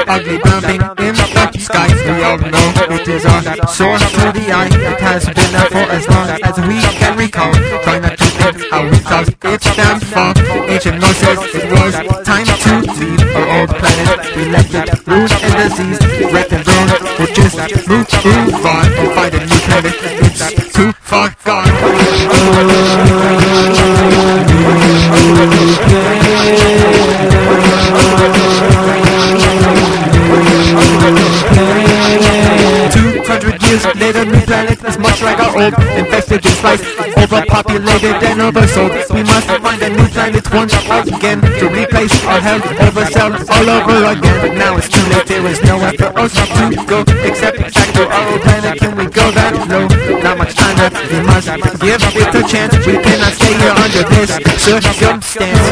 ugly brown thing in the sky. We all know it is our source to the eye. It has been there for as long as we can recall. Try not to think how we caused its downfall. Ancient Norse says it was time to leave our old planet. We left it ruined and diseased, wrecked and thrown. We'll just move on and find a new planet. It's too far gone. Later, new planet is much like our old, infested and sliced, overpopulated and oversold. We must find a new planet once again to replace our held oversold all over again. But now it's too late, there is nowhere for us to go except back to our old planet. Can we go that low? Not much time left, we must give it a chance. We cannot stay here under this circumstance.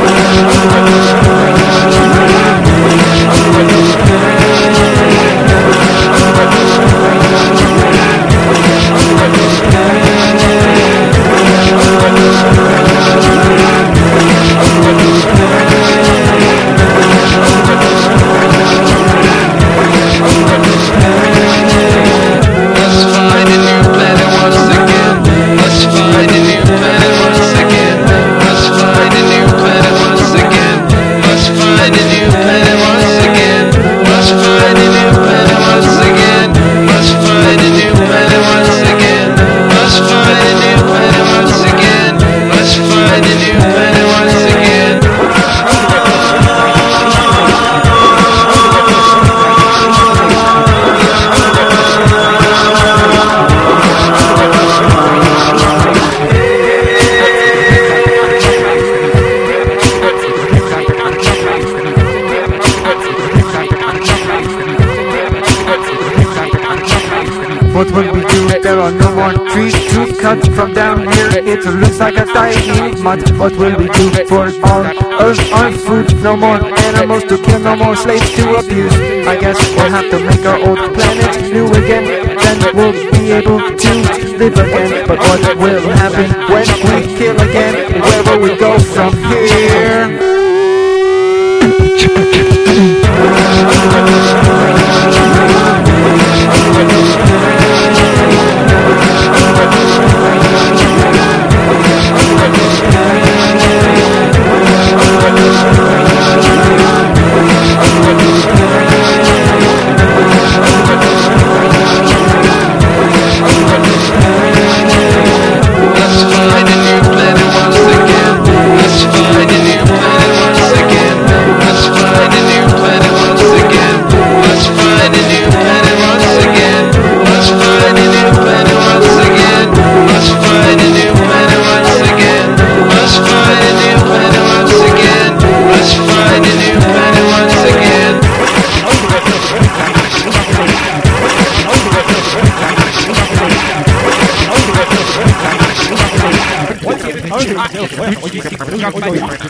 What will we do? There are no more trees to cut from down here. It looks like a dying mud. What will we do for all of our food? No more animals to kill, no more slaves to abuse. I guess we'll have to make our old planet new again. Then we'll be able to live again. But what will happen when we kill again? Where will we go from here?